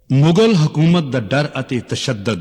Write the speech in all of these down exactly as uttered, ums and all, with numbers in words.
ਮੁਗਲ ਹਕੂਮਤ ਦਾ ਡਰ ਅਤੇ ਤਸ਼ੱਦਦ,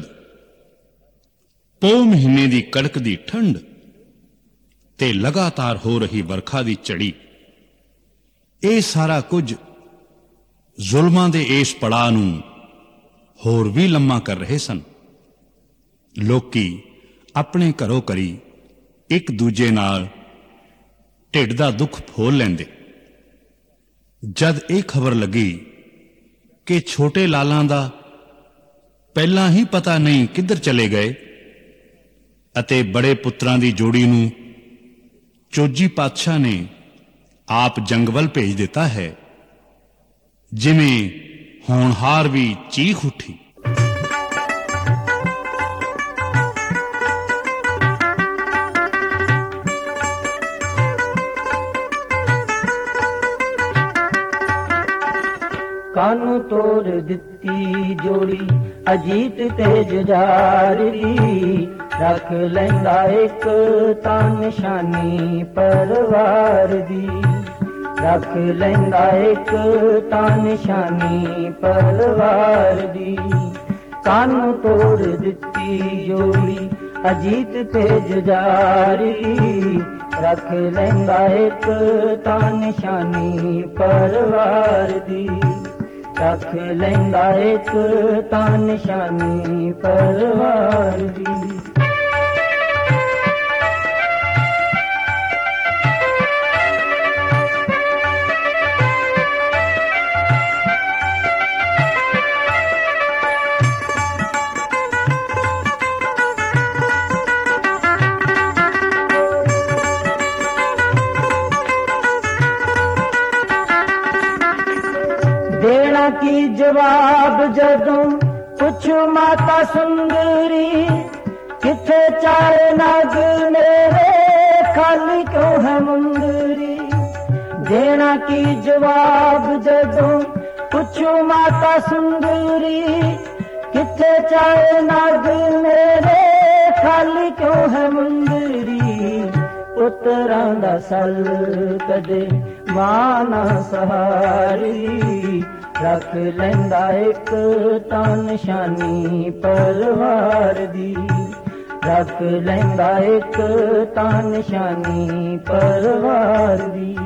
ਪੋਹ ਮਹੀਨੇ ਦੀ ਕੜਕਦੀ ਠੰਡ ਤੇ ਲਗਾਤਾਰ ਹੋ ਰਹੀ ਵਰਖਾ ਦੀ ਝੜੀ, ਇਹ ਸਾਰਾ ਕੁਝ ਜ਼ੁਲਮਾਂ ਦੇ ਇਸ ਪੜਾਅ ਨੂੰ ਹੋਰ ਵੀ ਲੰਮਾ ਕਰ ਰਹੇ ਸਨ। ਲੋਕੀ ਆਪਣੇ ਘਰੋਂ ਘਰੀ ਇੱਕ ਦੂਜੇ ਨਾਲ ਢਿੱਡ ਦਾ ਦੁੱਖ ਫੋਲ ਲੈਂਦੇ। ਜਦ ਇਹ ਖਬਰ ਲੱਗੀ ਕਿ ਛੋਟੇ ਲਾਲਾਂ ਦਾ ਪਹਿਲਾਂ ਹੀ ਪਤਾ ਨਹੀਂ ਕਿੱਧਰ ਚਲੇ ਗਏ ਅਤੇ ਬੜੇ ਪੁੱਤਰਾਂ ਦੀ ਜੋੜੀ ਨੂੰ ਚੋਜੀ ਪਾਤਸ਼ਾਹ ਨੇ ਆਪ ਜੰਗ ਵੱਲ ਭੇਜ ਦਿੱਤਾ ਹੈ, ਜਿਵੇਂ ਹੋਣਹਾਰ ਵੀ ਚੀਖ ਉੱਠੀ। ਕਾਨੂੰ ਤੋੜ ਦਿੱਤੀ ਜੋੜੀ ਅਜੀਤ ਤੇ ਜੁਝਾਰ ਦੀ, ਰੱਖ ਲੈਂਦਾ ਇੱਕ ਤਾਂ ਨਿਸ਼ਾਨੀ ਪਰਵਾਰ ਦੀ, ਰੱਖ ਲੈਂਦਾ ਇੱਕ ਤਾਂ ਨਿਸ਼ਾਨੀ ਪਰਵਾਰ ਦੀ। ਕਾਨੂੰ ਤੋੜ ਦਿੱਤੀ ਜੋੜੀ ਅਜੀਤ ਤੇ ਜੁਝਾਰ ਦੀ, ਰੱਖ ਲੈਂਦਾ ਇੱਕ ਤਾਂ ਨਿਸ਼ਾਨੀ ਪਰਵਾਰ ਦੀ, ਰੱਖ ਲੈਂਦਾ ਇੱਕ ਤਾਂ ਨਿਸ਼ਾਨੀ ਪਰਵਾਰ ਦੀ। ਦੇਣਾ ਕੀ ਜਵਾਬ ਜਦੋਂ ਪੁੱਛੂ ਮਾਤਾ ਸੁੰਦਰੀ, ਕਿੱਥੇ ਚਾਰੇ ਨਗ ਮੇਰੇ ਖਾਲੀ ਕਿਉਂ ਹੈ ਮੁੰਦਰੀ। ਦੇਣਾ ਕੀ ਜਵਾਬ ਜਦੋਂ ਪੁੱਛੂ ਮਾਤਾ ਸੁੰਦਰੀ, ਕਿੱਥੇ ਚਾਰੇ ਨਗ ਮੇਰੇ ਖਾਲੀ ਕਿਉਂ ਹੈ ਮੁੰਦਰੀ। ਪੁੱਤਰਾਂ ਦਾ ਸਲ ਕਦੇ ਮਾਂ ਨਾ ਸਹਾਰੀ, ਰੱਖ ਲੈਂਦਾ ਇੱਕ ਤਾਂ ਨਿਸ਼ਾਨੀ ਪਰਵਾਰ ਦੀ, ਰੱਖ ਲੈਂਦਾ ਇੱਕ ਤਾਂ ਨਿਸ਼ਾਨੀ ਪਰਵਾਰ ਦੀ।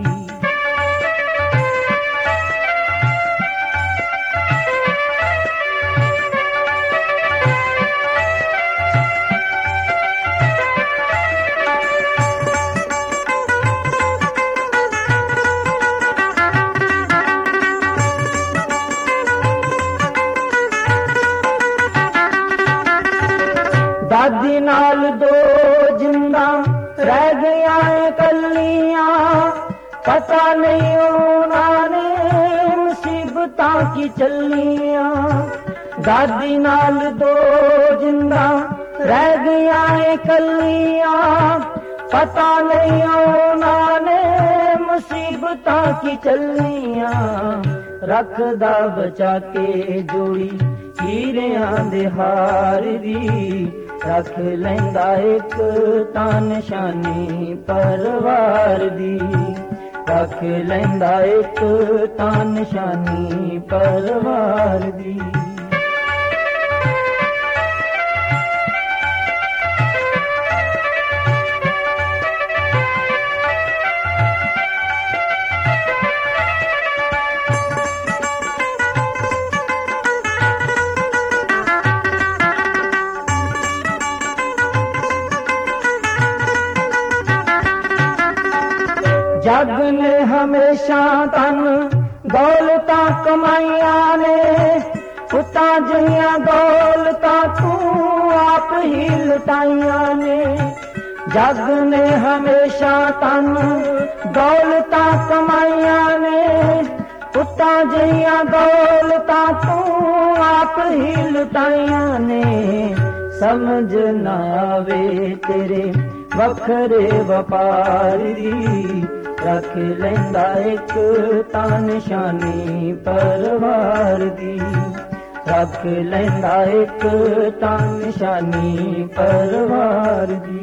ਦਾਦੀ ਨਾਲ ਦੋ ਜਿੰਦਾ ਰਹਿ ਗਈਆਂ ਕੱਲੀਆਂ, ਪਤਾ ਨਹੀਂ ਉਹਨਾਂ ਨੇ ਮੁਸੀਬਤਾਂ ਕੀ ਚੱਲੀਆਂ। ਦਾਦੀ ਨਾਲ ਦੋ ਜਿੰਦਾ ਰਹਿ ਗਈਆਂ ਕੱਲੀਆਂ, ਪਤਾ ਨਹੀਂ ਉਹਨਾਂ ਨੇ ਮੁਸੀਬਤਾਂ ਕੀ ਚੱਲੀਆਂ। ਰੱਖਦਾ ਬਚਾ ਕੇ ਜੋੜੀ ਹੀਰਿਆਂ ਦੇ ਹਾਰ ਦੀ, ਰੱਖ ਲੈਂਦਾ ਇੱਕ ਤਾਂ ਨਿਸ਼ਾਨੀ ਪਰਵਾਰ ਦੀ, ਰੱਖ ਲੈਂਦਾ ਇੱਕ ਤਾਂ ਨਿਸ਼ਾਨੀ ਪਰਵਾਰ ਦੀ। ਜੱਗ ਨੇ ਹਮੇਸ਼ਾ ਤਨ ਦੌਲਤਾਂ ਕਮਾਈਆਂ ਨੇ, ਪੁੱਤਾਂ ਜਿਹੀਆਂ ਦੌਲਤਾਂ ਤੂੰ ਆਪ ਹੀ ਲੁਟਾਈਆਂ ਨੇ। ਜੱਗ ਨੇ ਹਮੇਸ਼ਾ ਤਨ ਦੌਲਤਾਂ ਕਮਾਈਆਂ ਨੇ, ਪੁੱਤਾਂ ਜਿਹੀਆਂ ਦੌਲਤਾਂ ਤੂੰ ਆਪ ਹੀ ਲੁਟਾਈਆਂ ਨੇ। ਸਮਝ ਨਾ ਆਵੇ ਤੇਰੇ ਵੱਖਰੇ ਵਪਾਰ ਦੀ, ਰੱਖ ਲੈਂਦਾ ਇੱਕ ਤਾਂ ਨਿਸ਼ਾਨੀ ਪਰਵਾਰ ਦੀ, ਰੱਖ ਲੈਂਦਾ ਇੱਕ ਤਾਂ ਨਿਸ਼ਾਨੀ ਪਰਵਾਰ ਦੀ।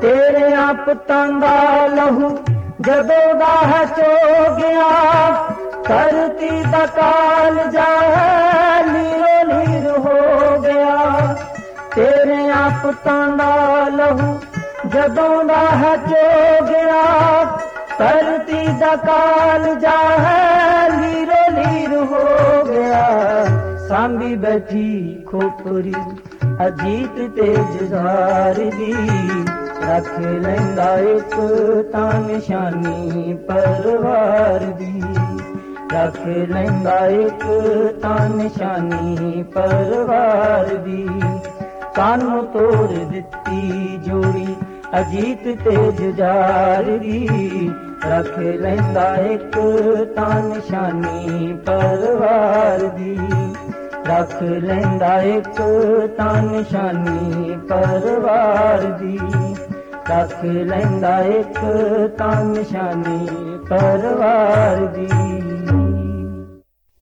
ਤੇਰਿਆਂ ਪੁੱਤਾਂ ਦਾ ਲਹੂ ਜਦੋਂ ਦਾ ਹੈ ਚੋ ਗਿਆ, ਧਰਤੀ ਦਾ ਕਾਲਜਾ ਲੀਰੋ ਲੀਰ ਹੋ ਗਿਆ। ਤੇਰਿਆਂ ਪੁੱਤਾਂ ਦਾ ਲਹੂ ਜਦੋਂ ਦਾ ਹੈ ਚੋ ਗਿਆ, ਧਰਤੀ ਦਾ ਕਾਲਜਾ ਲੀਰੋ ਲੀਰ ਹੋ ਗਿਆ। ਸਾਂਭੀ ਬੈਠੀ ਖੋਪਰੀ ਅਜੀਤ ਤੇ ਜੁਝਾਰ ਦੀ, ਰੱਖ ਲੈਂਦਾ ਇੱਕ ਤਾਂ ਨਿਸ਼ਾਨੀ ਪਰਵਾਰ ਦੀ, ਰੱਖ ਲੈਂਦਾ ਇੱਕ ਤਾਂ ਨਿਸ਼ਾਨੀ ਪਰਵਾਰ ਦੀ। ਕਾਨੂੰ ਤੋੜ ਦਿੱਤੀ ਜੋੜੀ ਅਜੀਤ ਤੇ ਜੁਝਾਰ ਦੀ, ਰੱਖ ਲੈਂਦਾ ਇੱਕ ਤਾਂ ਨਿਸ਼ਾਨੀ ਪਰਵਾਰ ਦੀ, ਰੱਖ ਲੈਂਦਾ ਇੱਕ ਤਾਂ ਨਿਸ਼ਾਨੀ ਪਰਵਾਰ ਦੀ, ਰੱਖ ਲੈਂਦਾ ਇੱਕ ਤਾਂ ਨਿਸ਼ਾਨੀ ਪਰਵਾਰ ਦੀ।